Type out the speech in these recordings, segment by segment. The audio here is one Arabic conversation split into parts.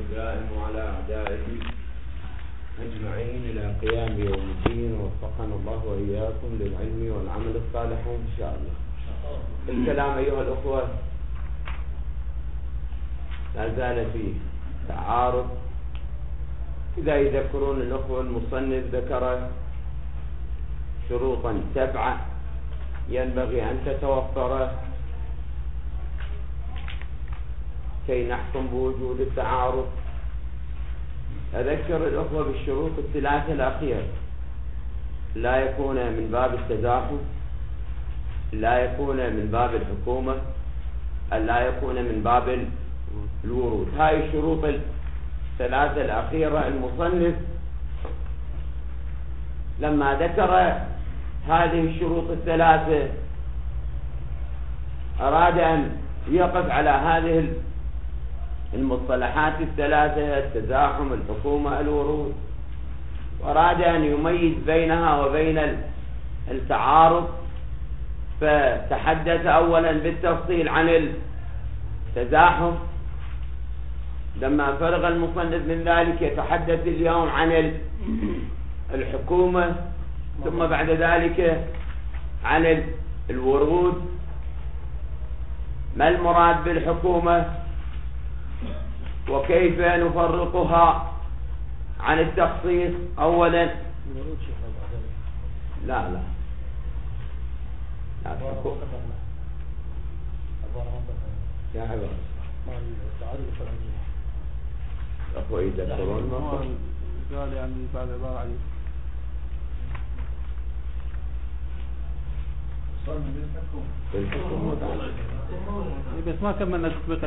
الدائم على أعدائه أجمعين إلى قيام يوم الدين، ووفقنا الله وإياكم للعلم والعمل الصالح إن شاء الله. الكلام أيها الأخوة لا زال فيه تعارض. إذا يذكرون الأخوة المصنف ذكر شروطا 7 ينبغي أن تتوفر كي نحكم بوجود التعارض. أذكر الأخوة بالشروط ال3 الأخيرة: لا يكون من باب التزاحم، لا يكون من باب الحكومة، لا يكون من باب الورود. هاي الشروط ال3 الأخيرة المصنف لما ذكر هذه الشروط ال3 أراد أن يقف على هذه المصطلحات ال3: التزاحم، الحكومة، الورود، وأراد أن يميز بينها وبين التعارض. فتحدث أولا بالتفصيل عن التزاحم. لما فرغ المصنف من ذلك يتحدث اليوم عن الحكومة، ثم بعد ذلك عن الورود. ما المراد بالحكومة وكيف نفرقها عن التخصيص؟ أولا لا يا عبارة أخوة يذكرون قال يعني بعد عبارة عليه بس ما كملنا تطبيق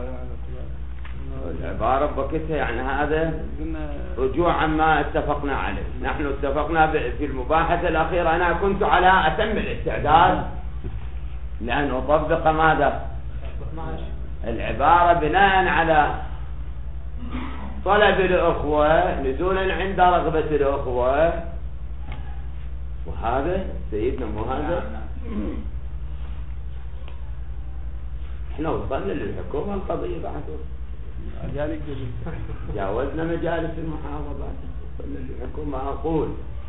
العبارة بوقتها. يعني هذا رجوع عما اتفقنا عليه. نحن اتفقنا في المباحثة الأخيرة. أنا كنت على أتم الاستعداد لأن أطبق ماذا؟ العبارة بناء على طلب الأخوة، نزولا عند رغبة الأخوة. وهذا سيدنا مهذا احنا وصلنا للحكومة القضية بعد جاوزنا مجالس المحافظات، وصلنا للحكومة. أقول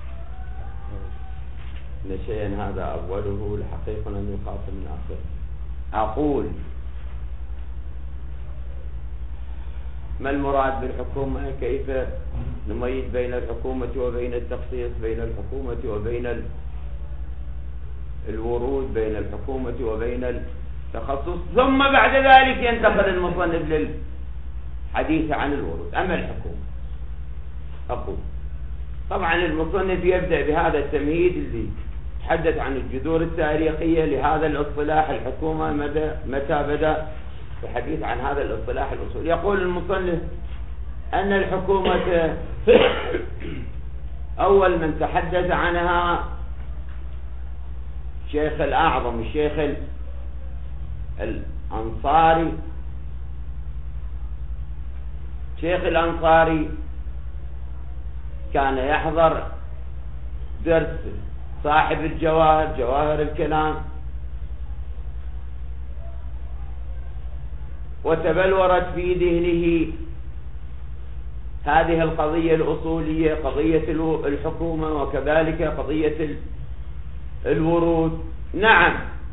إن شيئا هذا أوله لحقيقة أن يخاف من آخره. أقول ما المراد بالحكومة؟ كيف نميز بين الحكومة وبين التخصيص، بين الحكومة وبين الورود، بين الحكومة وبين التخصص. ثم بعد ذلك ينتقل المصنف للحديث عن الورود. أما الحكومة أقول طبعا المصنف يبدأ بهذا التمهيد اللي تحدث عن الجذور التاريخية لهذا الاصطلاح الحكومة، متى بدأ الحديث عن هذا الاصطلاح الأصولي. يقول المصنف أن الحكومة أول من تحدث عنها الشيخ الأعظم الشيخ الأنصاري. الشيخ الأنصاري كان يحضر درس صاحب الجواهر، جواهر الكلام، وتبلورت في ذهنه هذه القضية الأصولية، قضية الحكومة، وكذلك قضية الورود. نعم،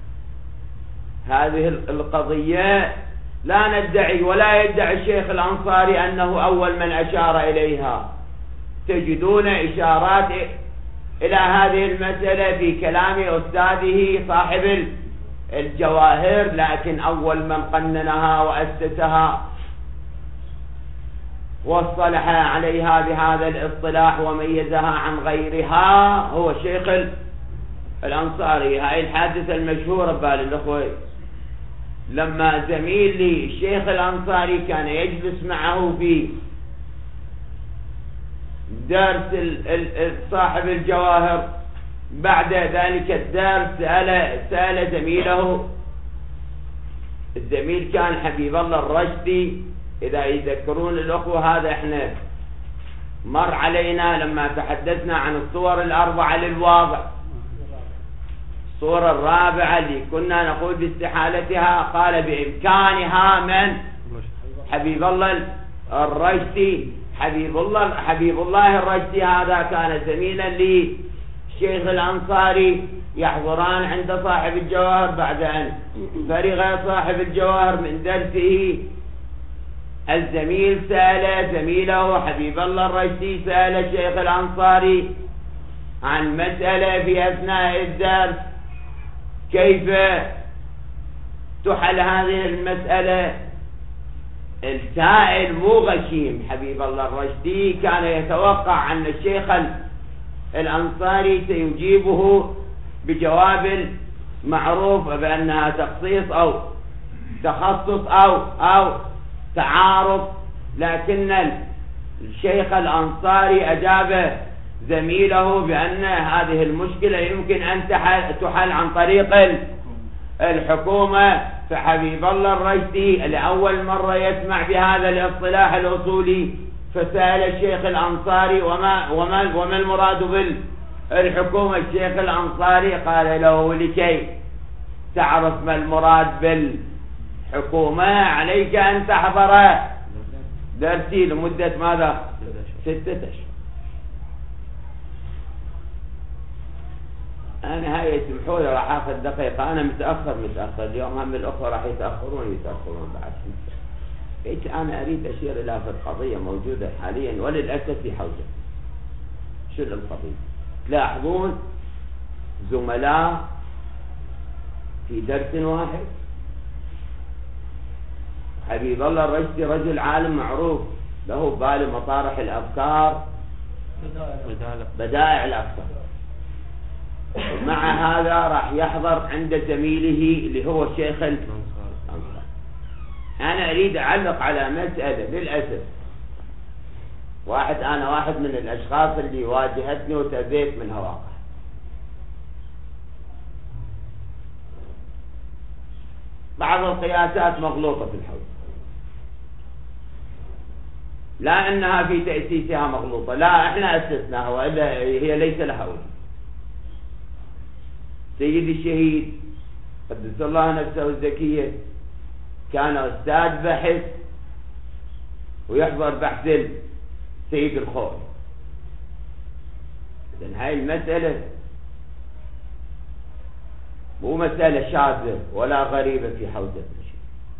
هذه القضية لا ندعي ولا يدعي الشيخ الأنصاري أنه أول من أشار إليها. تجدون إشارات إلى هذه المسألة في كلام أستاذه صاحب الجواهر، لكن أول من قننها وأسسها واصطلح عليها بهذا الاصطلاح وميزها عن غيرها هو الشيخ الأنصاري. هاي الحادثة المشهورة ببال الأخوة، لما زميل لي الشيخ الأنصاري كان يجلس معه في درس صاحب الجواهر، بعد ذلك الدرس سأل زميله. الزميل كان حبيب الله الرشدي، إذا يذكرون الأخوة. هذا احنا مر علينا لما تحدثنا عن الصور ال4 للواضع. الصورة الرابعة اللي كنا نقول باستحالتها قال بإمكانها من حبيب الله الرشدي حبيب الله الرشدي هذا كان زميلا للشيخ الأنصاري، يحضران عند صاحب الجواهر. بعد أن فرغ صاحب الجواهر من درسه، الزميل سأل زميله حبيب الله الرشدي، سأل الشيخ الأنصاري عن مسألة في أثناء الدرس، كيف تحل هذه المسألة؟ السائل مو غشيم، حبيب الله الرشدي كان يتوقع أن الشيخ الأنصاري سيجيبه بجواب معروف بأنها تخصيص أو تخصص أو تعارض، لكن الشيخ الأنصاري أجاب زميله بأن هذه المشكلة يمكن أن تحل عن طريق الحكومة. فحبيب الله الرشدي لأول مرة يسمع بهذا الاصطلاح الأصولي، فسأل الشيخ الأنصاري وما المراد بالحكومة؟ الشيخ الأنصاري قال له لكي تعرف ما المراد بالحكومة عليك أن تحضر درسي لمدة ماذا؟ 6 أشهر. أنا هاي يسمحوا لي راح آخذ دقيقة، أنا متأخر اليوم، هم الأخوة راح يتأخرون بعد. أنا أريد أشير إلى قضية موجودة حاليا وللأسف في حوزة. شو القضية؟ تلاحظون زملاء في درس واحد، حبيب الله الرشدي رجل عالم معروف له بال مطارح الأفكار، بدائع الأفكار، مع هذا راح يحضر عند زميله اللي هو الشيخ الأنصاري. أنا أريد أعلق على مسألة للأسف. أنا واحد من الأشخاص اللي واجهتني وتأذيت منها واقع. بعض القياسات مغلوطة في الحوزة، لا أنها في تأسيسها مغلوطة، لا إحنا أسسناها وإلا هي ليس لها وجه. سيدي الشهيد قدس الله نفسه الزكية كان أستاذ بحث ويحضر بحث سيد الخوي. لأن هاي المسألة مو مسألة شاذة ولا غريبة في حوزة الشيء.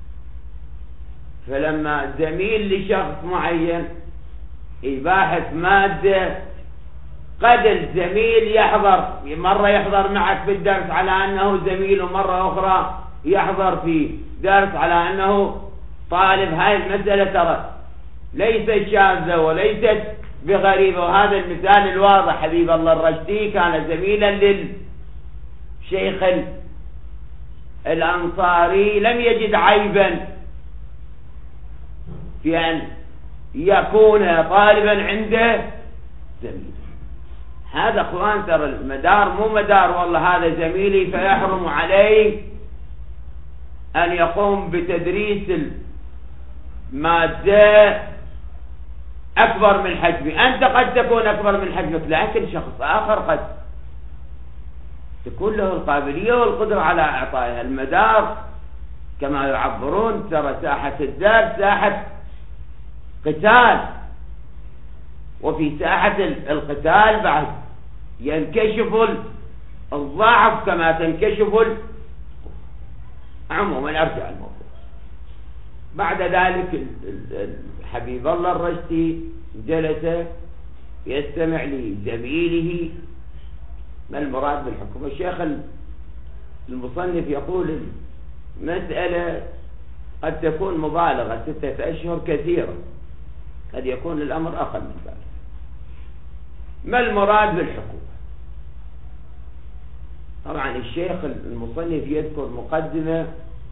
فلما زميل لشخص معين يباحث مادة، قد الزميل يحضر، مرة يحضر معك في الدرس على أنه زميل، ومرة أخرى يحضر في درس على أنه طالب. هاي المسألة ترى ليست شاذة وليست بغريبة. وهذا المثال الواضح، حبيب الله الرشدي كان زميلا للشيخ الأنصاري، لم يجد عيبا في أن يكون طالبا عنده زميل. هذا اخوان ترى المدار مو مدار والله هذا زميلي فيحرم عليه أن يقوم بتدريس المادة أكبر من حجمي. أنت قد تكون أكبر من حجمك، لكن شخص آخر قد تكون له القابلية والقدرة على إعطائها. المدار كما يعبرون ترى ساحة الدرس ساحة قتال، وفي ساحة القتال بعد ينكشف الضعف كما تنكشف عموما. أرجع الموضوع. بعد ذلك حبيب الله الرشدي جلس يستمع لزميله ما المراد بالحكم. الشيخ المصنف يقول المسألة قد تكون مبالغة، 6 أشهر كثيرة، قد يكون الأمر أقل من ذلك. ما المراد بالحكومة؟ طبعا الشيخ المصنف يذكر مقدمة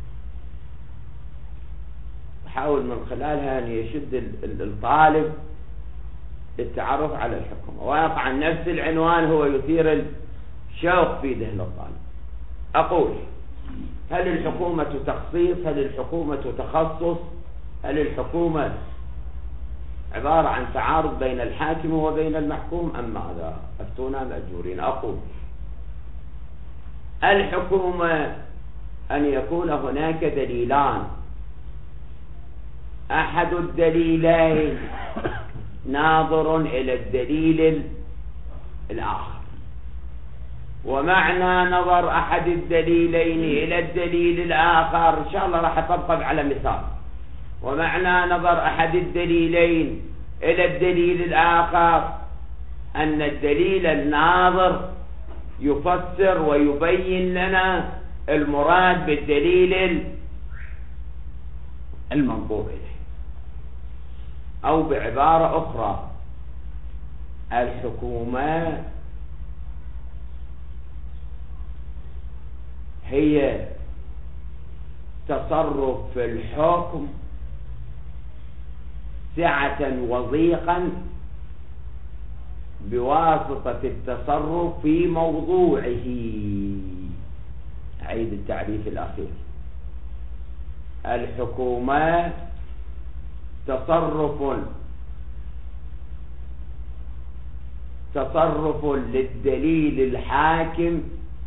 يحاول من خلالها أن يشد الطالب للتعرف على الحكومة، ويقع نفس العنوان هو يثير الشوق في ذهن الطالب. أقول: هل الحكومة تخصيص؟ هل الحكومة تخصص؟ هل الحكومة عبارة عن تعارض بين الحاكم وبين المحكوم أم ماذا؟ أفتونا مأجورين. أقول: الحكومة أن يكون هناك دليلان أحد الدليلين ناظر إلى الدليل الآخر. ومعنى نظر أحد الدليلين إلى الدليل الآخر إن شاء الله راح أطبق على مثال. ومعنى نظر أحد الدليلين إلى الدليل الآخر أن الدليل الناظر يفسر ويبين لنا المراد بالدليل المنظور إليه. أو بعبارة أخرى، الحكومة هي تصرف في الحكم سعة وضيقا بواسطة التصرف في موضوعه. أعيد التعريف الأخير: الحكومة تصرف للدليل الحاكم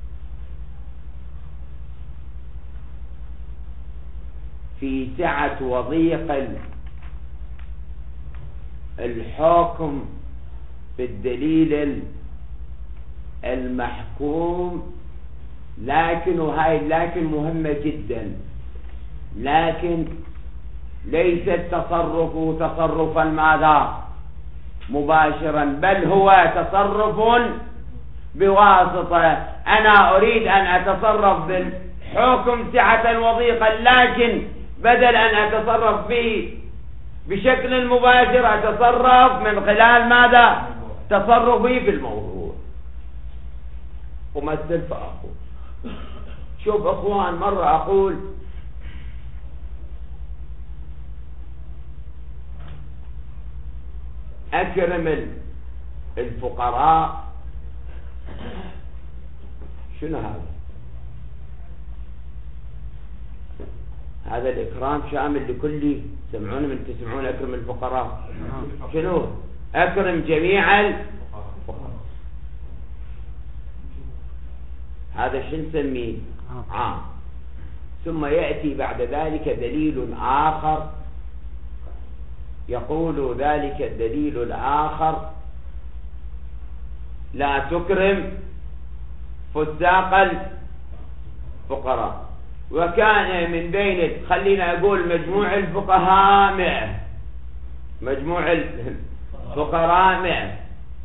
في سعة وضيق الحكم بالدليل المحكوم. لكن مهمة جدا، لكن ليس التصرف تصرفا ماذا مباشرا، بل هو تصرف بواسطة. أنا أريد أن أتصرف بالحكم سعة وضيقا، لكن بدل أن أتصرف فيه بشكل مباشر أتصرف من خلال ماذا؟ تصرفي في الموضوع. ومثل فأقول، شوف أخوان، مرة أقول أكرم الفقراء. شنو هذا؟ هذا الإكرام شامل لكل. سمعون من تسمعون أكرم الفقراء؟ شنو؟ أكرم جميع الفقراء. هذا شو نسميه؟ عام. ثم يأتي بعد ذلك دليل آخر، يقول ذلك الدليل الآخر: لا تكرم فساق الفقراء. وكان من بين، خلينا أقول مجموع الفقهاء 100، مجموع الفقراء 100،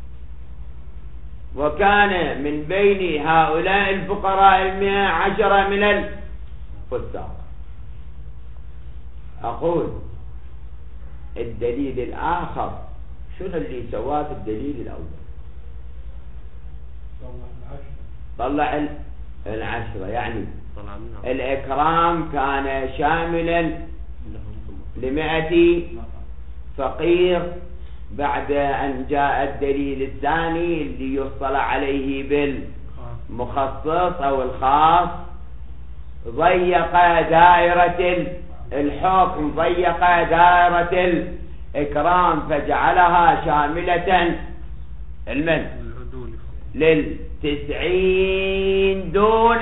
وكان من بين هؤلاء الفقراء 100 10 من الفساق. أقول الدليل الآخر شنو اللي سواه في الدليل الأول؟ طلع العشرة. يعني الإكرام كان شاملا ل100 فقير. بعد أن جاء الدليل الثاني اللي يصطلح عليه بالمخصص أو الخاص، ضيق دائرة الحكم، ضيق دائرة الإكرام، فجعلها شاملة لل90 دون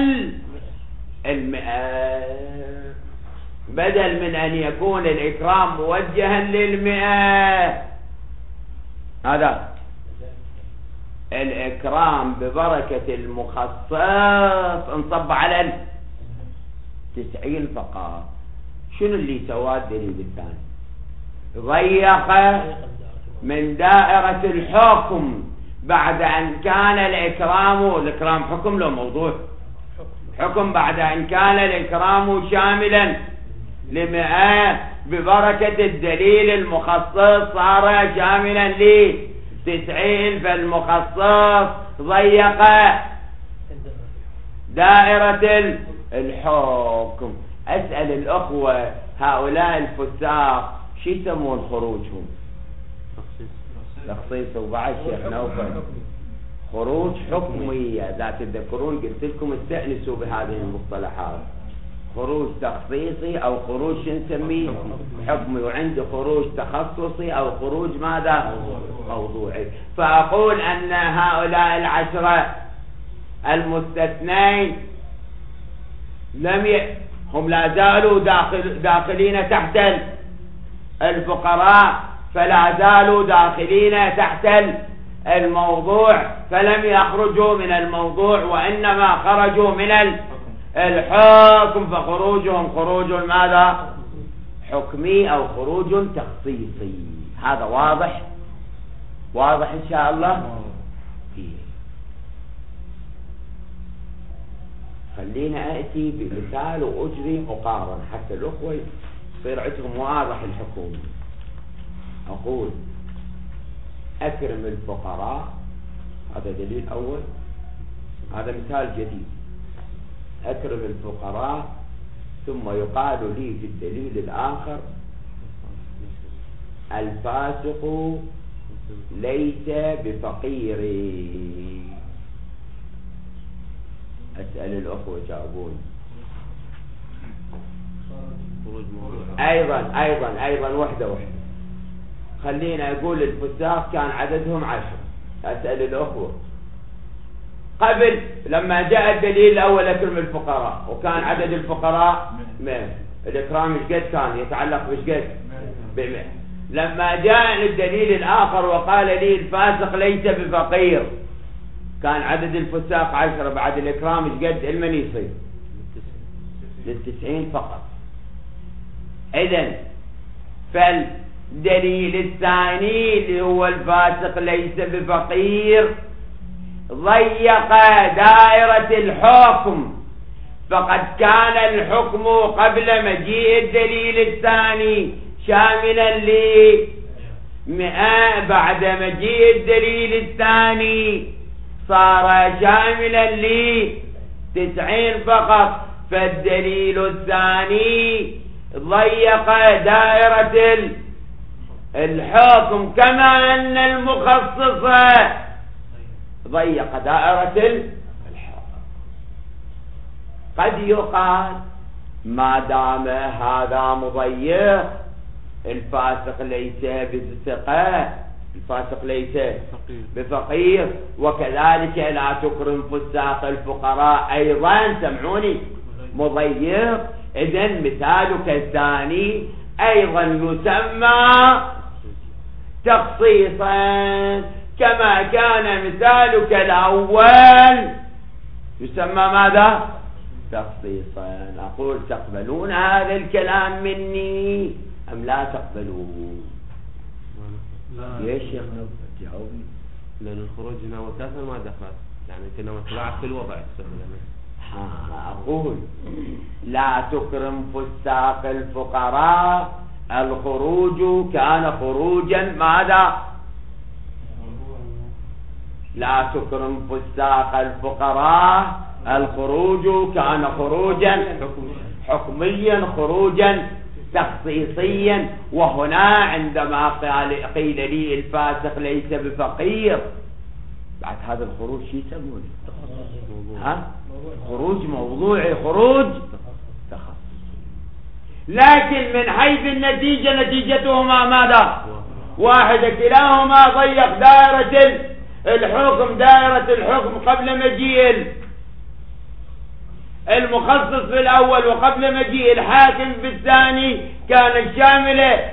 100. بدل من أن يكون الإكرام موجها لل100، هذا الإكرام ببركة المخصص انصب على 90 فقط. شنو اللي سواه الدليل الثاني؟ ضيق من دائرة الحكم بعد أن كان الإكرام حكم له موضوع حكم، بعد أن كان الإكرام شاملا ل100 ببركة الدليل المخصص صار شاملا ل90. فالمخصص ضيق دائرة الحكم. أسأل الأخوة، هؤلاء الفساق شو يسمون خروجهم؟ تخصيص. وبعد شيخ نوفل خروج حكمي. إذا تذكرون قلت لكم استأنسوا بهذه المصطلحات: خروج تخصيصي أو خروج نسميه حكمي، وعنده خروج تخصصي أو خروج ماذا؟ موضوعي. فأقول أن هؤلاء 10 المستثنين هم لا زالوا داخلين تحت الفقراء فلا زالوا داخلين تحت الموضوع، فلم يخرجوا من الموضوع وإنما خرجوا من الحكم، فخروجهم خروج ماذا؟ حكمي أو خروج تخصيصي. هذا واضح؟ واضح إن شاء الله؟ خلينا أأتي بمثال وأجري مقارنة حتى الأخوة يصير عندهم واضح الحكم. أقول أكرم الفقراء، هذا دليل أول، هذا مثال جديد. أكرم الفقراء، ثم يقال لي في الدليل الآخر الفاسق ليس بفقير. أسأل الأخوة جاوبون. أيضا وحدة. خلينا أقول الفساق كان عددهم 10. أسأل الأخوة قبل لما جاء الدليل الأول أكرم الفقراء وكان عدد الفقراء 100، الإكرام مش قد كان يتعلق مش قد ب100. لما جاء الدليل الآخر وقال لي الفاسق ليس بفقير، كان عدد الفساق 10، بعد الإكرام مش قد المن يصير لل90 فقط. إذن فالدليل الثاني اللي هو الفاسق ليس بفقير ضيق دائرة الحكم، فقد كان الحكم قبل مجيء الدليل الثاني شاملا ل100، بعد مجيء الدليل الثاني صار شاملا ل90 فقط. فالدليل الثاني ضيق دائرة الحكم، كما أن المخصص ضيق دائرة الحكم. قد يقال ما دام هذا مضيق الفاسق ليس بثقة، الفاسق ليس بفقير، وكذلك لا تكرم فساق الفقراء أيضا، سمعوني، مضيق. إذن مثالك الثاني أيضا يسمى تخصيصا، كما كان مثالك الأول يسمى ماذا؟ تخصيصا. أقول تقبلون هذا الكلام مني أم لا تقبلون؟ يا شيخ جاوبني. لأن الخروج هنا وثاثا ما دخل، يعني كنا متبعة في الوضع. أقول لا تكرم فساق الفقراء، الخروج كان خروجا ماذا؟ لا تكرم فساق الفقراء، الخروج كان خروجا حكميا، خروجا تخصيصيا. وهنا عندما قيل لي الفاسق ليس بفقير، بعد هذا الخروج شو يسمونه؟ خروج موضوعي، خروج تخصصي. لكن من حيث النتيجة نتيجتهما ماذا؟ واحدة، كلاهما ضيق دائرة الحكم، دائرة الحكم قبل مجيء المخصص في الأول وقبل مجيء الحاكم في الثاني كانت شاملة.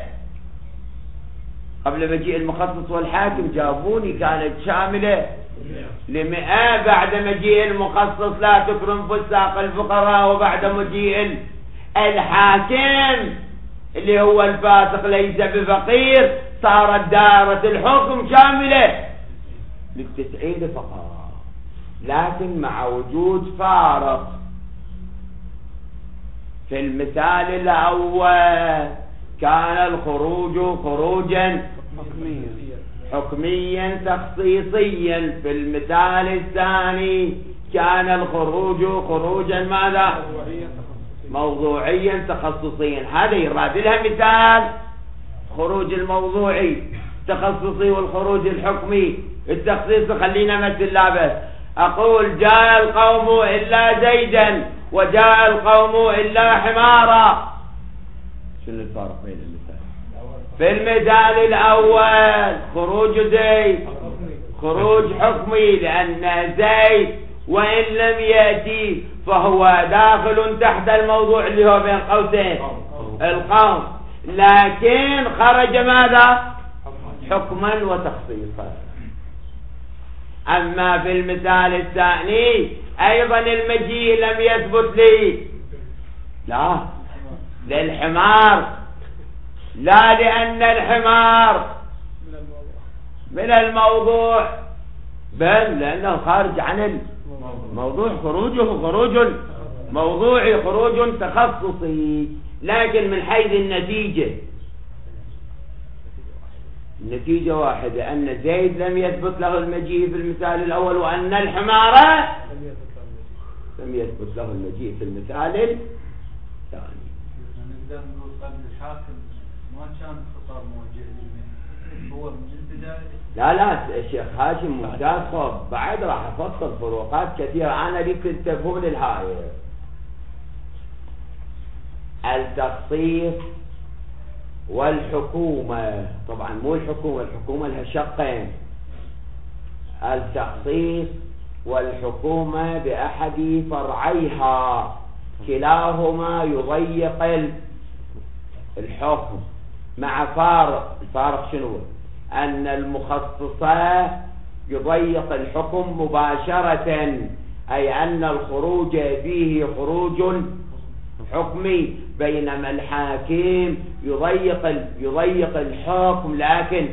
قبل مجيء المخصص والحاكم جابوني كانت شاملة ل100، بعد مجيء المخصص لا تكرم فساق الفقراء، وبعد مجيء الحاكم اللي هو الفاسق ليس بفقير صارت دائرة الحكم شاملة ل90 فقط، لكن مع وجود فارق. في المثال الأول كان الخروج خروجا حكميا تخصيصيا، في المثال الثاني كان الخروج خروجا ماذا؟ موضوعيا تخصصيا. هذا يراد لها مثال خروج الموضوعي التخصصي والخروج الحكمي التخصيصي. خلينا مثل لابس، أقول جاء القوم إلا زيدا وجاء القوم إلا حمارا. شنو الفرق بين المثال؟ في المثال الأول خروج زيد خروج حكمي، لأن زيد وإن لم يأتي فهو داخل تحت الموضوع اللي هو بين قوسين القوم، لكن خرج ماذا؟ حكما وتخصيصا. أما في المثال الثاني أيضا المجيء لم يثبت لي، لا للحمار، لا لأن الحمار من الموضوع، بل لأنه خارج عن الموضوع، خروجه خروج موضوعي، خروج تخصصي. لكن من حيث النتيجة واحدة، أن زيد لم يثبت له المجيء في المثال الأول، وأن الحمار لم يثبت له المجيء في المثال الثاني. نقدر نقول قبل الحاكم ما كان خطاب موجه للمثل، هو من البداية. لا الشيخ هاشم ممتاز، خب بعد راح أفصل فروقات كثيرة. أنا ليك تنتبهون الهاي التخصيص والحكومة. طبعا مو الحكومة لها شقين، التخصيص والحكومة بأحد فرعيها، كلاهما يضيق الحكم مع فارق. الفارق شنو؟ أن المخصصة يضيق الحكم مباشرة، أي أن الخروج فيه خروج حكمي، بينما الحاكم يضيق الحكم لكن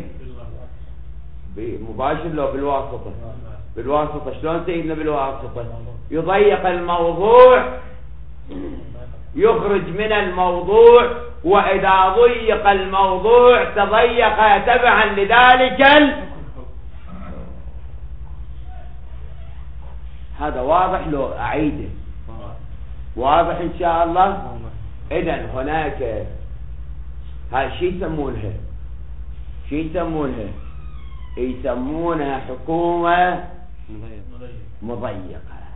مباشر له بالواسطة. شلون سيدنا بالواسطة؟ يضيق الموضوع، يخرج من الموضوع، وإذا ضيق الموضوع تضيق تبعا لذلك هذا واضح؟ لو أعيده واضح إن شاء الله. إذن هناك هاي شي يسمونها يسمونها حكومة مضيقة.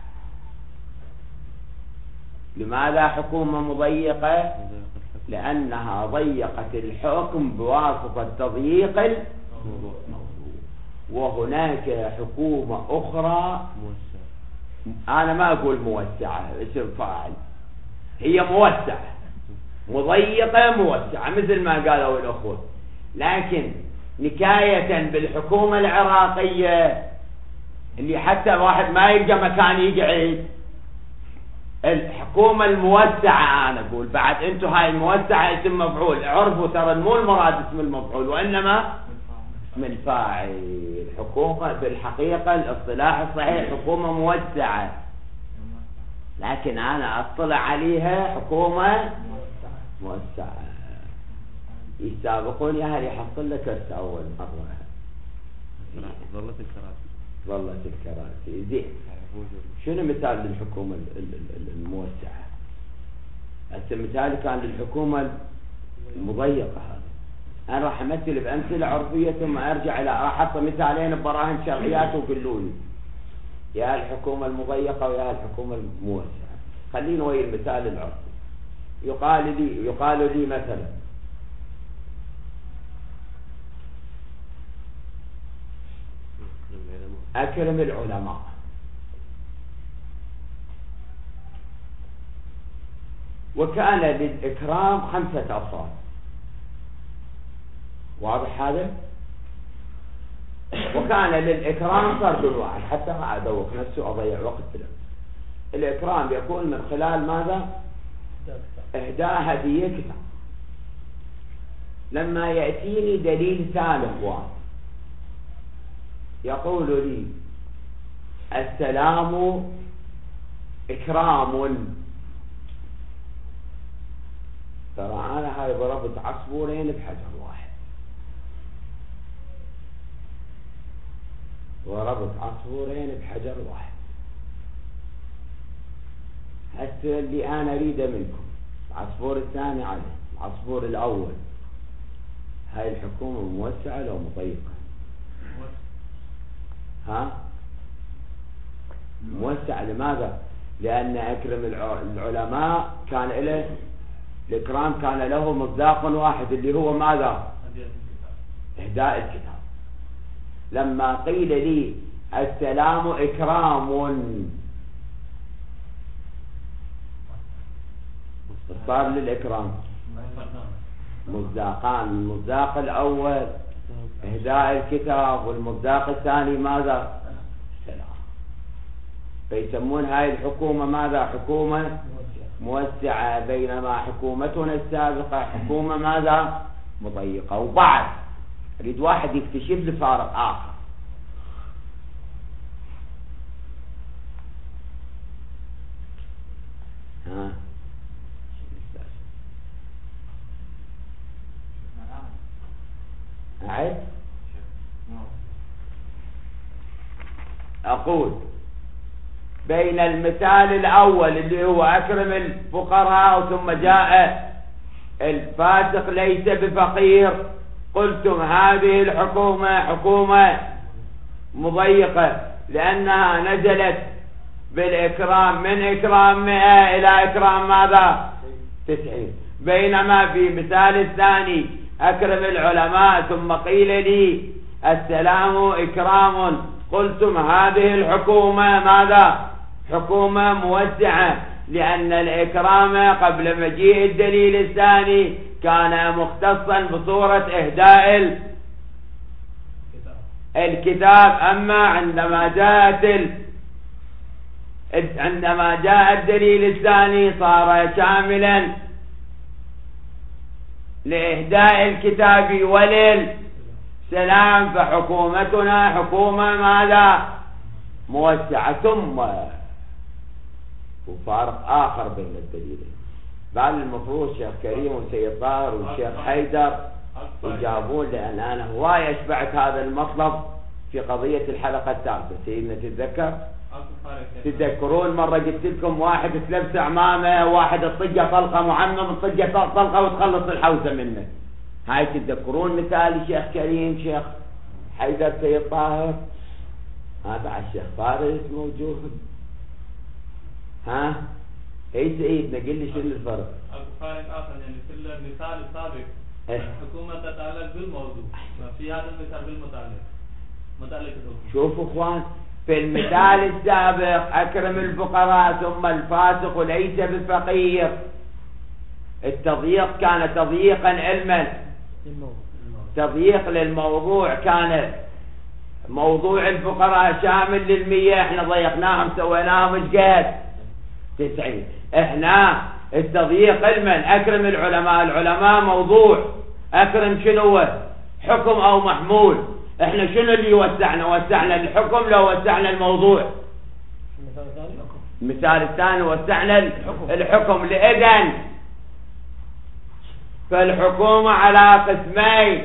لماذا حكومة مضيقة؟ لأنها ضيقت الحكم بواسطة تضييق الموضوع. وهناك حكومة أخرى، أنا ما أقول موسعة، اسم فاعل، هي موسعة، مضيقة موسعة مثل ما قالوا الأخوة. لكن نكاية بالحكومة العراقية اللي حتى الواحد ما يلقى مكان يقعد، الحكومة الموسعة أنا أقول بعد أنتم هاي الموسعة اسم مفعول، عرفوا ترى مو المراد اسم المفعول وإنما من فاعل. حكومة بالحقيقة الاصطلاح الصحيح حكومة موسعة، لكن أنا أطلع عليها حكومة موسعة. يسابقون يا هل يحصل لك كرسي أول مرة، ظلت الكراسي زين. شنو مثال للحكومة الموسعة؟ هسه مثال كان للحكومة المضيقة. هذا أنا راح أمثل بأمثلة عرفية ثم أرجع إلى راح أحط مثالين ببراهين شرعيات وقولوا لي يا الحكومة المضيقة ويا الحكومة الموسعة. خلينا ويا المثال العرفي. يقال لي مثلا أكرم العلماء. وكان للإكرام 5 أفراد. واضح هذا؟ وكان للإكرام فرد واحد، حتى ما أدوق نفسي وأضيع وقت له. الإكرام يكون من خلال ماذا؟ إهداء هدية كتاب. لما يأتيني دليل ثالث واحد يقول لي السلام إكرام، ترى أنا هاي ضربت عصفورين بحجر واحد، ضربت عصفورين بحجر واحد. هسه اللي أنا أريده منكم العصفور الثاني عليه العصفور الأول، هاي الحكومة موسعة لو مضيقة؟ ها؟ موسعة. لماذا؟ لأن أكرم العلماء كان له الإكرام، كان له مصداق واحد اللي هو ماذا؟ إهداء الكتاب. لما قيل لي السلام إكرام صار للإكرام مصداقان. المصداق الأول إهداء الكتاب، والمصداق الثاني ماذا؟ السلام. فيسمون هاي الحكومة ماذا؟ حكومة موسعة، بينما حكومتنا السابقة حكومة ماذا؟ مضيقة. وبعد أريد واحد يكتشف لي فارق آخر. ها أعد؟ أقول بين المثال الأول اللي هو أكرم الفقراء ثم جاء الفاسق ليس بفقير، قلتم هذه الحكومة حكومة مضيقة لأنها نزلت بالإكرام من إكرام 100 إلى إكرام ماذا؟ 90. بينما في مثال الثاني أكرم العلماء ثم قيل لي السلام إكرام، قلتم هذه الحكومة ماذا؟ حكومة موسعة، لأن الإكرام قبل مجيء الدليل الثاني كان مختصا بصورة إهداء الكتاب. أما عندما جاء الدليل الثاني صار شاملا لإهداء الكتاب وللسلام، فحكومتنا حكومة ماذا؟ موسعة. ثم وفارق آخر بين الدليلين. بعد المفروض شيخ كريم وسيد طاهر والشيخ حيدر يجابون، لأن أنا هواي أشبعت هذا المطلب في قضية الحلقة الثالثة. سيدنا تتذكرون مرة قلت لكم واحد تلبس عمامة، واحد الطقة طلقة معمم، الطقة طلقة وتخلص الحوزة منه. هاي تتذكرون مثال شيخ كريم شيخ حيدر سيد طاهر؟ هذا الشيخ فارس موجود. ها اي سيدنا قل لي شنو الفرق؟ اكو فارق اخر، يعني في المثال السابق الحكومة تتعلق بالموضوع، في هذا المثال بالمتعلق الحكومة. شوفوا اخوان، في المثال السابق أكرم الفقراء ثم الفاسق ليس بفقير، التضييق كان تضييقا علما، تضييق للموضوع، كان موضوع الفقراء شامل لل100، احنا ضيقناهم سويناهم ايش قد 90. احنا التضييق علما أكرم العلماء موضوع، أكرم شنو حكم أو محمول. احنا شنو اللي وسعنا الحكم لو وسعنا الموضوع. المثال الثاني وسعنا الحكم. لإذن فالحكومة على قسمين،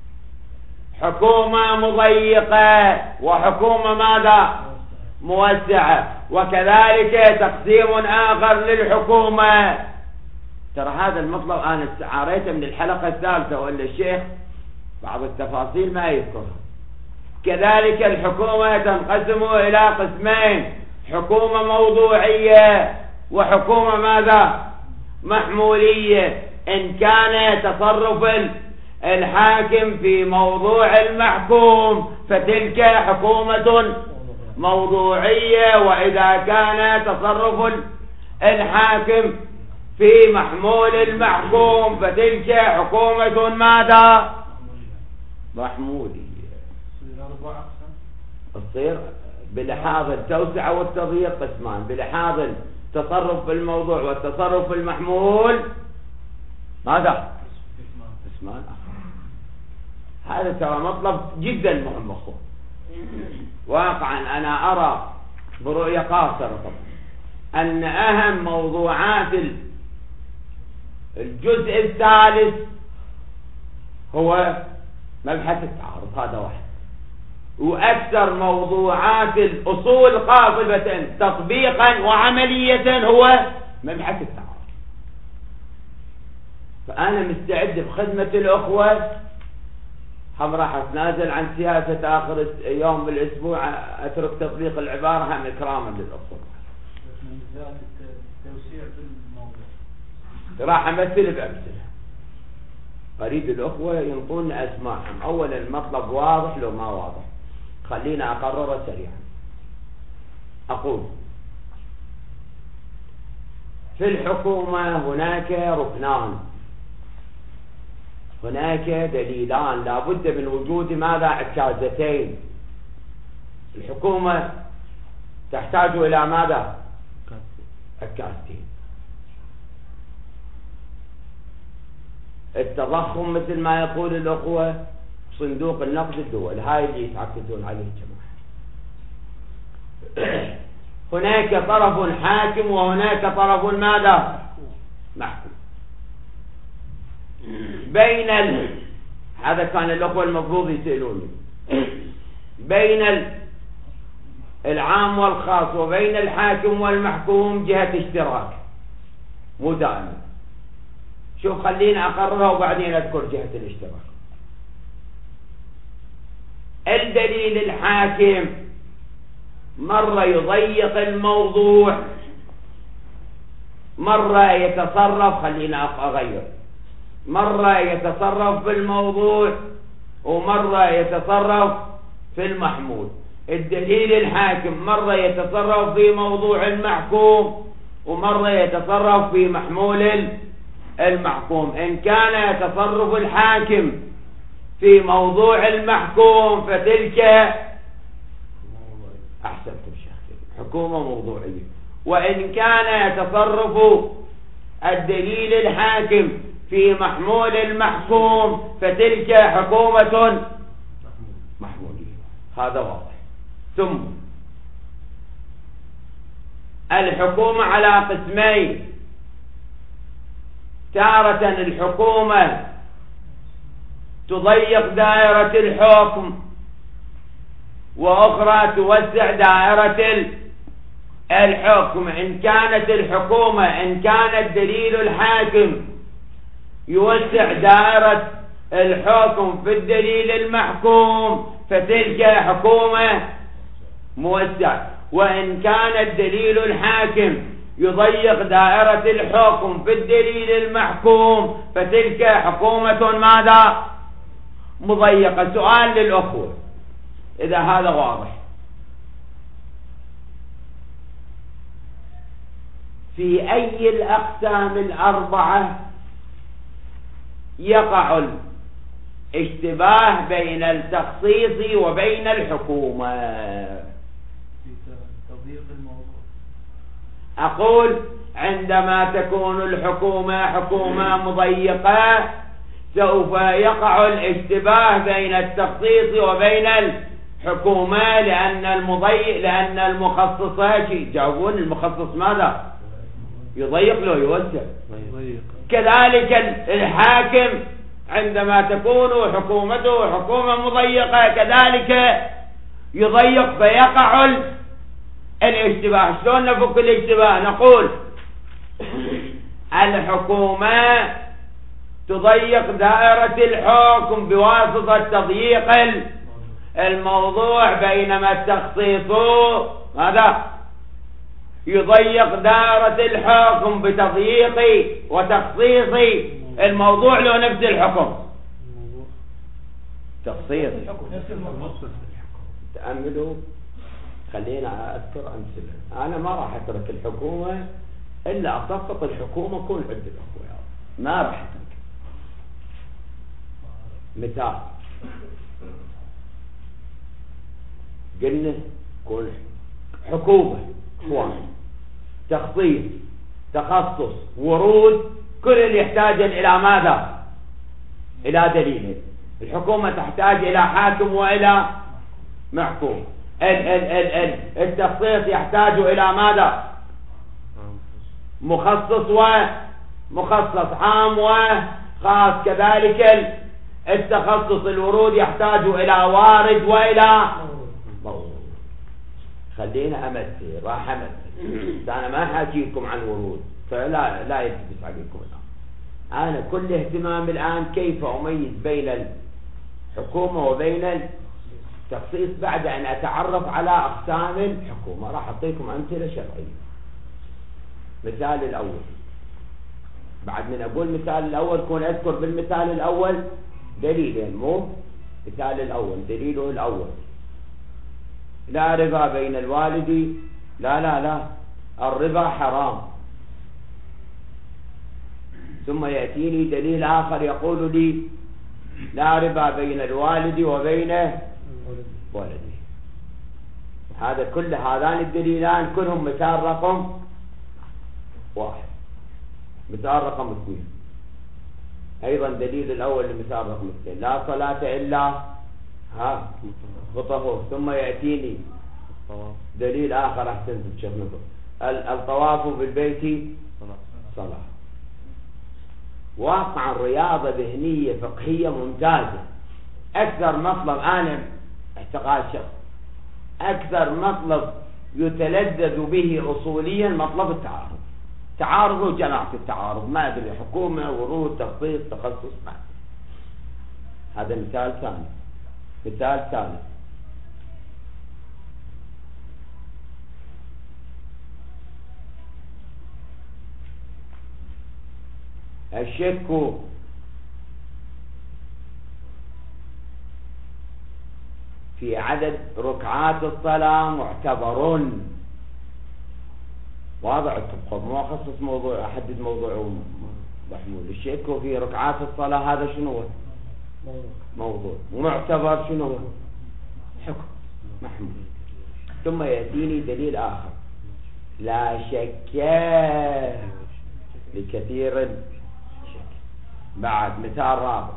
حكومة مضيقة وحكومة ماذا؟ موسعة. وكذلك تقسيم آخر للحكومة. ترى هذا المطلب أنا استعاريته من الحلقة الثالثة، وإلا الشيخ بعض التفاصيل ما يذكرها. كذلك الحكومة تنقسم إلى قسمين، حكومة موضوعية وحكومة ماذا؟ محمولية. إن كان تصرف الحاكم في موضوع المحكوم فتلك حكومة موضوعية، وإذا كان تصرف الحاكم في محمول المحكوم فتلك حكومة ماذا؟ محمولية. تصير بلحاظ التوسعة والتضييق قسمان، بلحاظ التصرف في الموضوع والتصرف في المحمول ماذا؟ قسمان آخر. هذا ترى مطلب جدا مهم أخوة. واقعا أنا أرى برؤية قاصرة طبعا أن أهم موضوعات الجزء الثالث هو مبحث التعارض، هذا واحد. وأكثر موضوعات الأصول قاطبة تطبيقا وعملية هو مبحث التعارض. فأنا مستعد بخدمة الأخوة. هم راح أتنازل عن سياسة آخر يوم بالأسبوع، أترك تطبيق العبارة هم إكراما للأصول. من ذات التوسيع في الموضوع راح أمثل بأمثلة. أريد الأخوة ينطون أسماءهم. أولا المطلب واضح لو ما واضح، خلينا أقرره سريعا. أقول في الحكومة هناك ركنان، هناك دليلان لابد من وجود ماذا؟ عكازتين. الحكومة تحتاج إلى ماذا؟ عكازتين. التضخم مثل ما يقول الأخوة صندوق النقد الدولي، هاي اللي يتعكزون عليه الجماعة. هناك طرف حاكم وهناك طرف ماذا؟ محكوم. بين هذا كان الأخوة المفروض يسألوني، بين العام والخاص وبين الحاكم والمحكوم جهة اشتراك، مو دائما. شوف خليني أقررها وبعدين أذكر جهة الاشتراك. الدليل الحاكم مرة يضيق الموضوع، مرة يتصرف، خلينا أغير، مرة يتصرف في الموضوع ومرة يتصرف في المحمول. الدليل الحاكم مرة يتصرف في موضوع المحكوم ومرة يتصرف في محمول المحكوم. إن كان يتصرف الحاكم في موضوع المحكوم فتلك أحسنتم شيخ حكومة موضوعية، وإن كان يتصرف الدليل الحاكم في محمول المحكوم فتلك حكومة محمولية. هذا واضح. ثم الحكومة على قسمين: تارة الحكومة تضيق دائرة الحكم، وأخرى توسع دائرة الحكم. إن كانت الحكومة، إن كان الدليل الحاكم يوسع دائرة الحكم في الدليل المحكوم فتلك حكومة موسعة، وإن كان الدليل الحاكم يضيق دائرة الحكم في الدليل المحكوم فتلك حكومة ماذا؟ مضيقة. سؤال للأخوة إذا هذا واضح: في أي الأقسام الأربعة يقع الاشتباه بين التخصيص وبين الحكومة؟ في تضييق الموضوع. أقول عندما تكون الحكومة حكومة مضيقة سوف يقع الاشتباه بين التخصيص وبين الحكومة، لأن المخصصة جاوبون المخصص ماذا؟ يضيق له يوسع. كذلك الحاكم عندما تكون حكومته حكومة مضيقة كذلك يضيق فيقع الاشتباه. شلون نفك الاشتباه؟ نقول الحكومة تضيق دائرة الحكم بواسطة تضييق الموضوع، بينما التخصيص هذا يضيق دائرة الحكم بتضييق وتخصيص الموضوع له نفس الحكم. تخصيص تأملوا، خلينا أذكر أمثلة. أنا ما راح أترك الحكومة إلا أصفق الحكومة كون عند الأخوة، ما راح أترك. مثال قلنا كون حكومة إخوان، تخصيص، تخصص، ورود، كل يحتاج إلى ماذا؟ إلى دليل. الحكومة تحتاج إلى حاكم وإلى محكوم. التخصيص يحتاج إلى ماذا؟ مخصص ومخصص، عام وخاص. كذلك التخصص الورود يحتاج إلى وارد وإلى موضوع. خلينا أمثل، راح أمثل. أنا ما حاجيكم عن ورود فلا يلتبس عليكم الآن. أنا كل اهتمام الآن كيف أميز بين الحكومة وبين التخصيص بعد أن أتعرف على أقسام الحكومة. راح أعطيكم أمثلة شرعية. مثال الأول، بعد من أقول مثال الأول كون أذكر بالمثال الأول دليلين، مو مثال الأول دليله الأول: لا ربا بين الوالد، لا الربا حرام. ثم يأتيني دليل آخر يقول لي لا ربا بين الوالد وبين ولده. هذا كل هذان الدليلان كلهم مثال رقم 1. مثال رقم 2 أيضا دليل الأول لمثال رقم 2 لا صلاة إلا بطهور. ثم يأتيني دليل آخر أحسنت الشيخ نصر الطواف بالبيت صلاة. واقعا رياضة ذهنية فقهية ممتازة. أكثر مطلب أنا اعتقاد شخص أكثر مطلب يتلذذ به أصوليا مطلب التعارض. تعارض وجماعة التعارض ما أدري حكومة ورود تخصيص تخصص ما. هذا مثال ثاني. مثال ثالث الشك في عدد ركعات الصلاة معتبر. واضع التبقى ما أخصص موضوع أحدد موضوع محمول. الشك في ركعات الصلاة هذا شنو هو؟ موضوع. ومعتبر شنو هو؟ حكم محمول. ثم يأتيني دليل آخر لا شك لكثير شك. بعد مثال رابع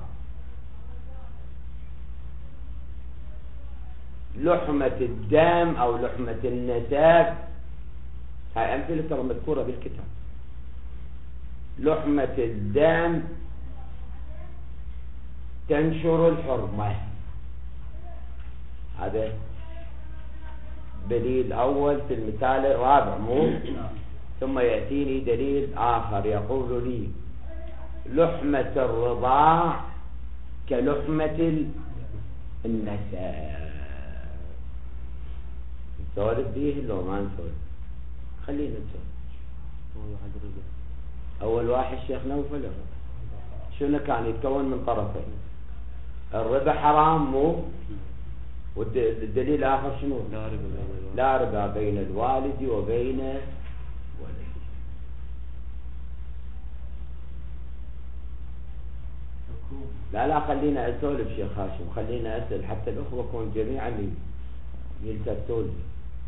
لحمة الدم أو لحمة النسب. هاي أمثلة ترى مذكورة بالكتاب. لحمة الدم تنشر الحرمة. هذا دليل أول في المثال الرابع مو. ثم يأتيني دليل آخر يقول لي لحمة الرضاع كلحمة النسب. نسولف به لو ما نسولف؟ خلينا نسولف. أول واحد الشيخ نوفل شنو كان يتكون من طرفين. الربا حرام مو. والدليل الآخر شنو؟ لا ربا بين الوالد وبين ولده. لا خلينا أسولف شيخ هاشم. خلينا أسأل حتى الأخوة يكون جميعا يلتفتوا لي.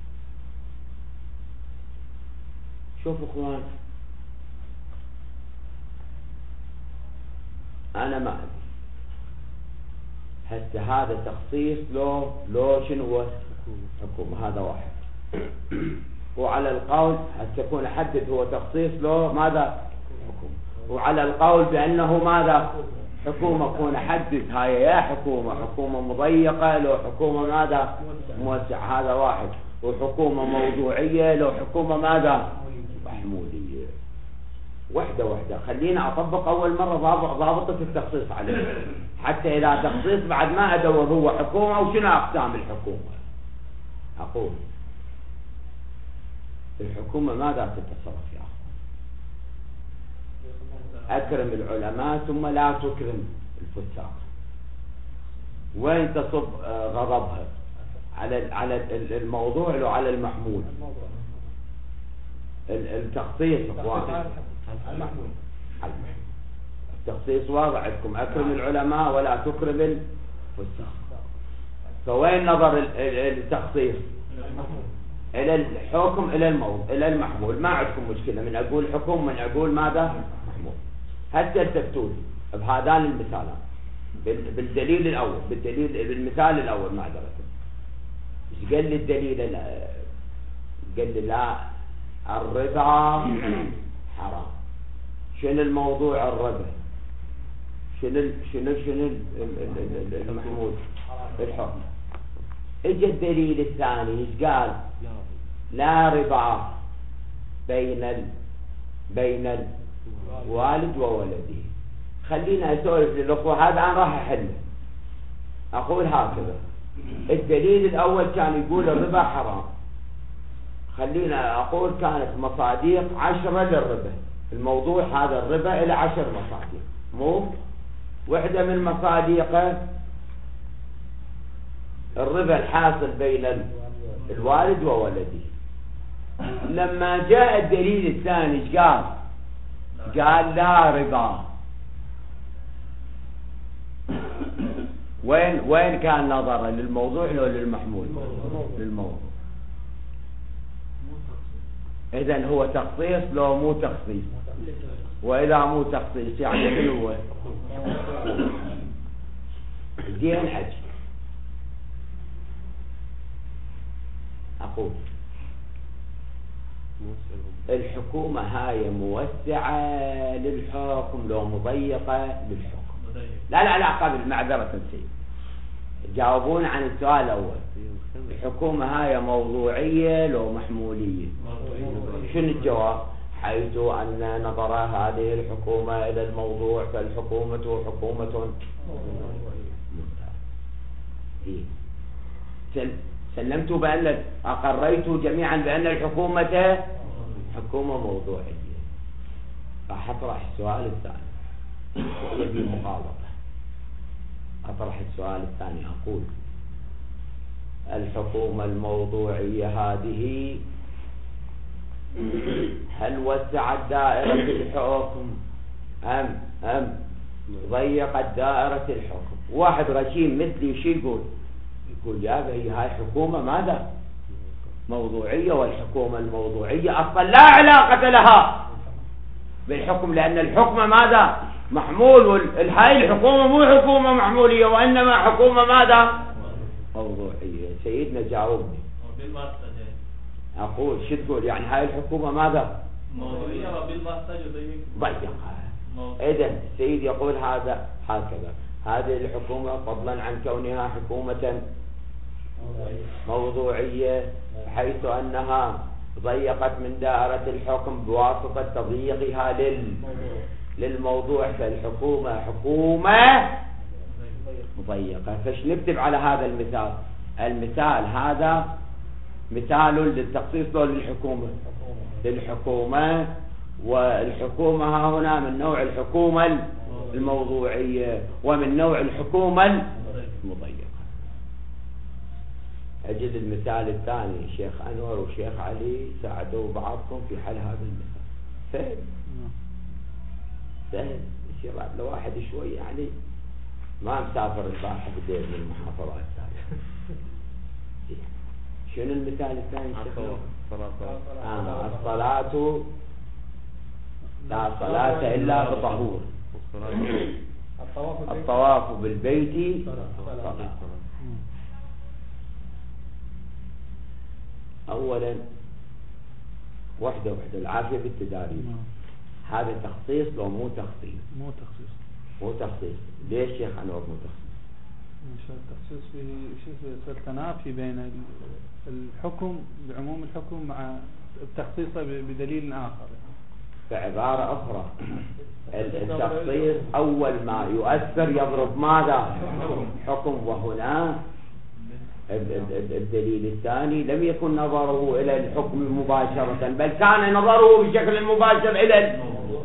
شوف اخوان انا ما ادري هسه هذا تخصيص لو شنو هو حكومة. هذا واحد. وعلى القول هسه يكون احدد هو تخصيص لو ماذا حكومة. وعلى القول بانه ماذا حكومة كون احدد هاي يا حكومة مضيقة لو حكومة ماذا موسع. هذا واحد. وحكومة موضوعية لو حكومة ماذا محمولية. وحدة خلينا أطبق أول مرة ضابطة التخصيص عليه حتى إذا تخصيص بعد ما أدور هو حكومة وشنو أقسام الحكومة. أقول الحكومة ماذا تتصرف يا أخوان؟ أكرم العلماء ثم لا تكرم الفساق. وين تصب غضبها؟ على الموضوع لو على المحمول. التخصيص اخوان المحمول. التخصيص واضح عندكم أكرم العلماء ولا تكرم الفساق. فوين نظر التخصيص؟ إلى الحكم إلى المحمول. ما عندكم مشكلة من أقول حكم من أقول ماذا محمول. هسه التفتول بهذان المثالان بالدليل الأول بالمثال الأول ما درت. إيش قال لي الدليل؟ قال لي لا الربا حرام. شنو الموضوع الربا؟ شنو المحمود الحكم. اجى الدليل الثاني ايش قال؟ لا ربا بين الوالد وولده. خلينا اسولف للاخوه. هذا انا راح احله. اقول هكذا الدليل الاول كان يقول الربا حرام. خلينا أقول كانت مصاديق 10 للربا. الموضوع هذا الربا إلى 10 مصاديق مو. واحدة من مصاديقه الربا الحاصل بين الوالد وولده. لما جاء الدليل الثاني قال لا ربا وين كان نظرا للموضوع لو للمحمول؟ للموضوع. إذن هو تخصيص لو مو تخصيص؟ وإذا مو تخصيص يعني شنو هو؟ زين حج. أقول الحكومة هاي موسعة للحكم لو مضيقة للحكم؟ لا قبل معذرة سيد، جاوبون عن السؤال الأول. الحكومة هاي موضوعية لو محمولية؟ شنو الجواب؟ حيث أن نظر هذه الحكومة إلى الموضوع فالحكومة حكومة سلمت بأن أقريت جميعا بأن الحكومة حكومة موضوعية. راح أطرح السؤال الثاني يبي مقالطة. أطرح السؤال الثاني أقول الحكومة الموضوعية هذه هل وسعت دائرة الحكم أم ضيقت دائرة الحكم؟ واحد رشيم مثلي شو يقول يا أبي هاي حكومة ماذا موضوعية، والحكومة الموضوعية أصلا لا علاقة لها بالحكم لأن الحكم ماذا محمول، هاي الحكومة مو حكومة محمولية وإنما حكومة ماذا موضوعية. سيدنا جاوبني. أقول شو تقول يعني هاي الحكومة ماذا موضوعية وبالمحتاج ضيقة. إذن السيد يقول هذا هكذا هذه الحكومة فضلا عن كونها حكومة موضوعية حيث أنها ضيقت من دائرة الحكم بواسطة تضييقها للموضوع فالحكومة حكومة مضيقة. فش نكتب على هذا المثال؟ المثال هذا مثال للتخصيص للحكومة والحكومة ها هنا من نوع الحكومة الموضوعية ومن نوع الحكومة المضيقة. أجد المثال الثاني شيخ أنور وشيخ علي ساعدوا بعضكم في حل هذا المثال. سهل يصير لو واحد شوي يعني ما مسافر البارحة بدير من المحافظات الثانية. شنو المثال الثاني؟ الصلاة لا صلاة إلا بطهور. الطواف بالبيت صلاة. أولا وحدة العافية بالتداريب. هذا تخصيص لو مو تخصيص؟ مو تخصيص. ليش شيخ أنور مو تخصيص؟ التخصيص فيه تنافي بين الحكم بعموم الحكم مع التخصيص بدليل آخر. بعبارة أخرى التخصيص أول ما يؤثر يضرب ماذا حكم، وهنا الدليل الثاني لم يكن نظره إلى الحكم مباشرة بل كان نظره بشكل مباشر إلى الموضوع.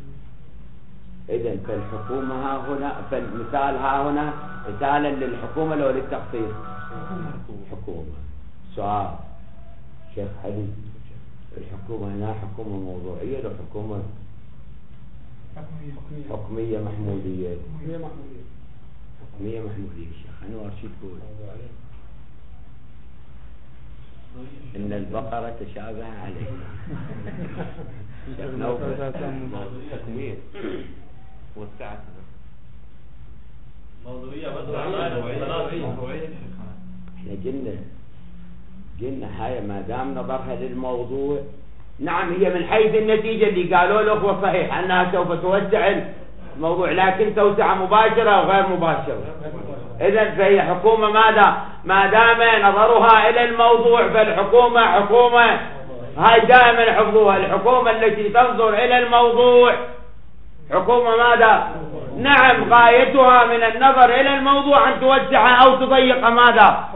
إذن فالحكومة ها هنا فالمثال ها هنا مثالا للحكومة لو للتخصيص حكومة. سؤال شيخ علي الحكومة هنا حكومة موضوعية لو حكومة حكمية محمولية؟ حكمية محمولية. شيخ أنور شو تقول؟ إن البقرة تشابه علينا. حكمية وسعت موضوعية بس احنا قلنا هاي ما دام نظرها للموضوع نعم هي من حيث النتيجة اللي قالوا له هو صحيح أنها سوف توسع الموضوع لكن توسعة مباشرة أو غير مباشرة. إذن فهي حكومة ماذا ما دام نظرها إلى الموضوع فالحكومة حكومة. هاي دائما حفظوها الحكومة التي تنظر إلى الموضوع حكومة ماذا نعم غايتها من النظر إلى الموضوع أن توسع أو تضيق ماذا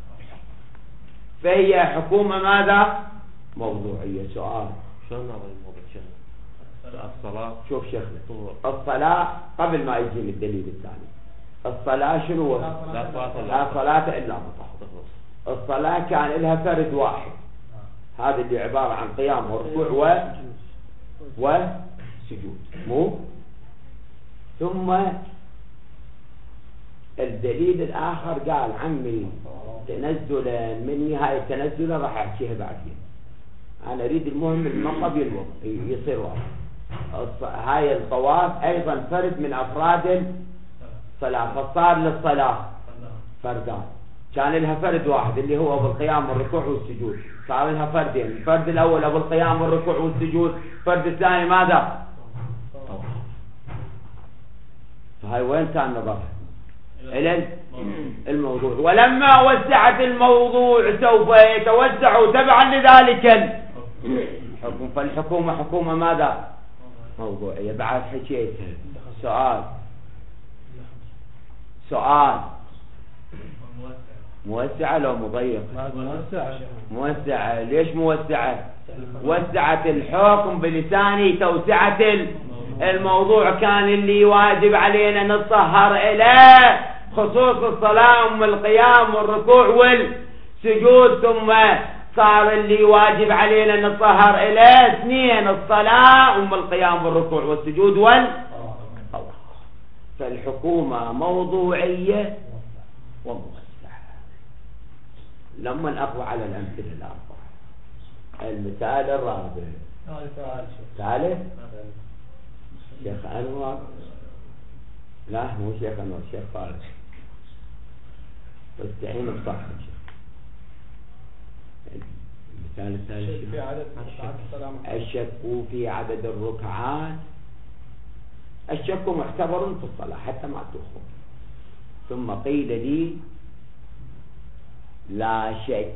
فهي حكومة ماذا موضوعية. سؤال شلون هذا الموضوع الصلاة؟ شوف شيخنا الصلاة قبل ما يجي الدليل الثاني الصلاة شنو؟ لا صلاة إلا بطهور. الصلاة كان لها فرد واحد هذا اللي عبارة عن قيام وركوع وسجود مو ثم الدليل الآخر قال عمي تنزلا من نهاية تنزلا راح أحكيها بعدين. أنا أريد المهم المطلب يصير واضح. هاي الطواف أيضا فرد من أفراد الصلاة، فصار للصلاة فردان. كان لها فرد واحد اللي هو أبو القيام والركوع والسجود، صار لها فردين. الفرد الأول أبو القيام والركوع والسجود، الفرد الثاني ماذا؟ فهاي وين كان نظرها؟ إلى الموضوع. ولما وسعت الموضوع سوف يتوسع تبعا لذلك الحكم. فالحكومة حكومة ماذا؟ موضوعية. بعد حكيتها. سؤال موسعة لو مضيقة؟ موسعة. ليش موسعة؟ وسعت الحكم بلسان توسعة الموضوع. كان اللي واجب علينا نتطهر إليه خصوص الصلاة والقيام والركوع والسجود، ثم صار اللي واجب علينا نتطهر إليه اثنين: الصلاة والقيام والركوع والسجود فالحكومة موضوعية وموسعة. لما نقوى على الأمثلة الأربعة. المثال الرابع ثالث شيخ أنور، لا مو شيخ أنور، شيخ طارق، واستعين بصاحب المثال الثالث الشك في عدد الركعات. الشك معتبر في الصلاة حتى ما تدخل. ثم قيل لي لا شك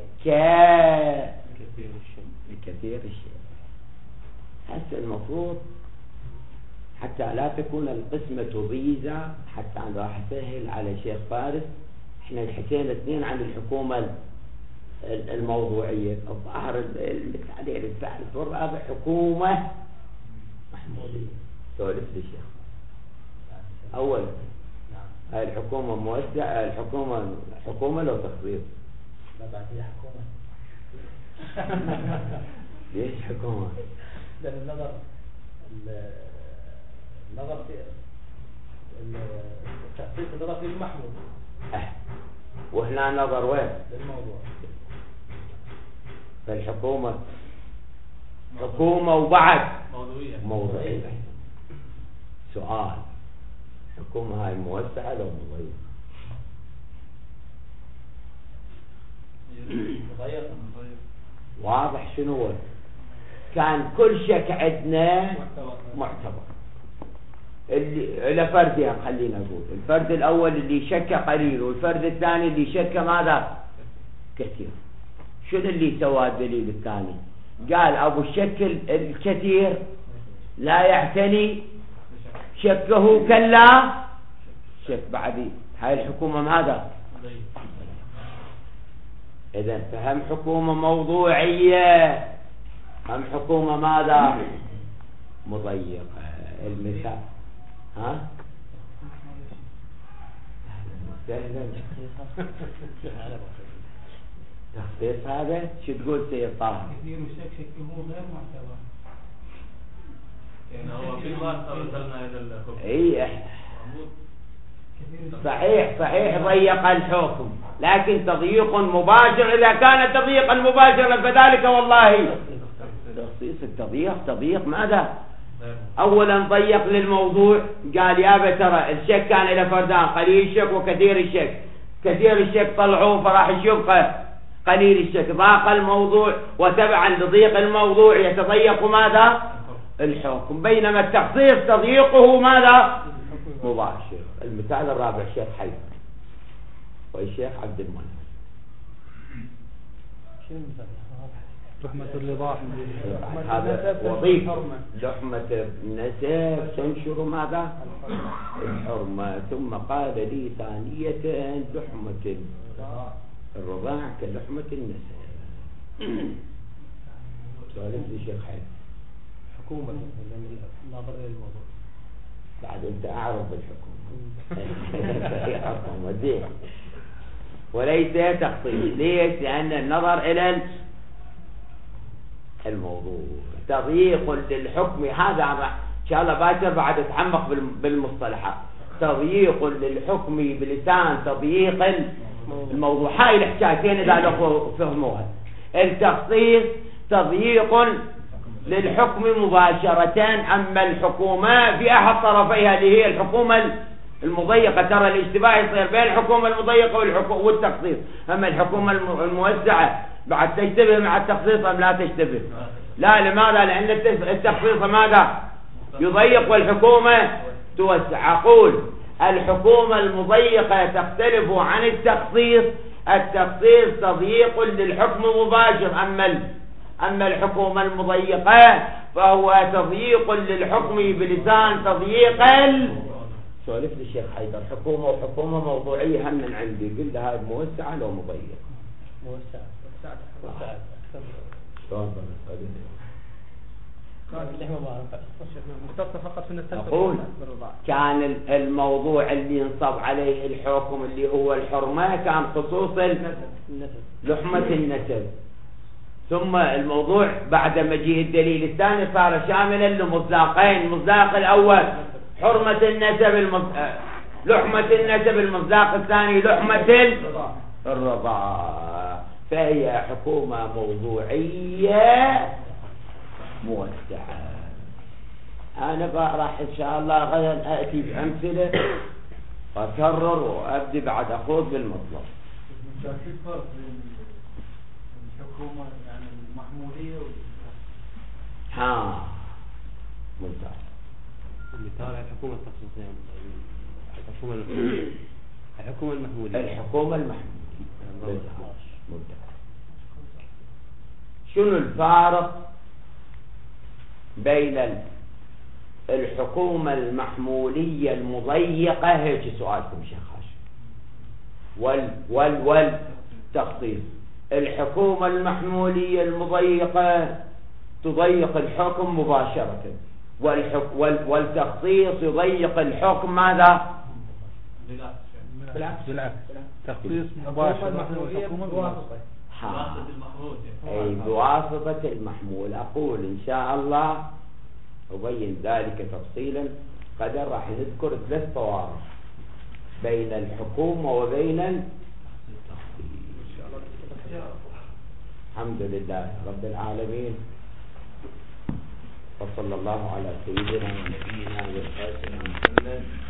كثير الشيء. هسه المفروض حتى لا تكون القسمة ضيزة، حتى أنا راح أسهل على شيخ فارس. احنا حكينا اثنين عن الحكومة الموضوعية. الظاهر المثالين الثالث والرابع حكومة محمودية. ثالث للشيخ أول هاي الحكومة موسعة. الحكومة حكومة لو تخصيص؟ لا بعد هي حكومة. ليش حكومة؟ لأن النظر في التخصيص النظر في المحمود. وهنا نظر وين؟ للموضوع. فالحكومة حكومة وبعد موضوعية. سؤال: حكومة هاي موسعة لو مضيقة؟ واضح شنو هو؟ كان كل شك عندنا معتبر. اللي إلى فردها خلينا نقول. الفرد الأول اللي شك قليل، والفرد الثاني اللي شك ماذا؟ كثير. شنو اللي سوى الدليل الثاني؟ قال أبو الشك الكثير لا يعتني شكه كلا شك بعدي. هاي الحكومة ماذا؟ إذن فهم حكومة موضوعية، هم حكومة ماذا؟ مضيقة. المثال ها؟ تخصيص هذا شو تقول سيد طاهر؟ كثير وشك شكه غير معتبر. يعني هو في ما وصلنا إلى الحكم. إيه صحيح ضيق الحكم، لكن تضييق مباشر. إذا كان تضييقا مباشرا فذلك والله تخصيص. تضييق ماذا؟ أولا ضيق للموضوع. قال يا ترى الشك كان إلى فردان: قليل الشك وكثير الشك. كثير الشك طلعوه فراح يبقى قليل الشك. ضاق الموضوع، وتبعا لضيق الموضوع يتضيق ماذا؟ الحكم. بينما التخصيص تضييقه ماذا؟ مباشر. المثال الرابع الشيخ حيدر والشيخ عبد المنعم. لحمة الرضاع هذا وظيفة. لحمة النسب تنشر ماذا؟ الحرمة. ثم قال لي ثانية: لحمة الرضاع كلحمة النسب. سؤال الشيخ حيدر. حكومة نظر إلى الموضوع. بعد أنت أعرف بالحكومة. وليس تخصيص. ليش؟ لأن النظر إلى الموضوع تضييق للحكم. هذا إن شاء الله باكر بعد أتعمق بالمصطلحات. تضييق للحكم بلسان تضييق الموضوع. هاي الحكايتين إذا لو فهموها. التخصيص تضييق للحكم مباشرة، أما الحكومة في أحد طرفيها اللي هي الحكومة المضيقة. ترى الاشتباه يصير بين الحكومة المضيقة والتخصيص. أما الحكومة الموسعة بعد تشتبه مع التخصيص أم لا تشتبه؟ لا. لماذا؟ لأن التخصيص ماذا؟ يضيق والحكومة توسع. أقول الحكومة المضيقة تختلف عن التخصيص. التخصيص تضييق للحكم مباشر، أما الحكومة المضيقة فهو تضييق للحكم بلسان تضييق سولف لي الشيخ حيدر حكومة وحكومة موضوعية هم من عندي، قل له هاي موسعة لو مضيقة؟ موسعة. شلون أقول كان الموضوع اللي ينصب عليه الحكم اللي هو الحرمة كان خصوص لحمة النسب، ثم الموضوع بعد مجيء الدليل الثاني صار شاملا لمصداقين. المصداق الأول حرمة النسب لحمة النسب، المصداق الثاني لحمة الرضاعة. فهي حكومة موضوعية موسعة. أنا راح إن شاء الله غدا أتي بأمثلة وأكرر وأبدي بعد أخوض بالمطلب. شو الفرق بين الحكومة يعني المحمولية ممتاز. مثال الحكومة التخصيصية، الحكومة المحمولية. الحكومة المحمولية ممتاز. شنو الفارق بين الحكومة المحمولية المضيقة، هيك سؤالكم شيخ هاشم، والتخصيص؟ الحكومة المحمولية المضيقة تضيق الحكم مباشرة، والتخصيص يضيق الحكم ماذا؟ بالعكس تخصيص مباشر بواسطة بواسطة المحمول. أقول إن شاء الله أبين ذلك تفصيلا قدر. راح نذكر 3 فوارق بين الحكومة وبين التخصيص. الحمد لله رب العالمين، وصلى الله على سيدنا ونبينا وآله محمد.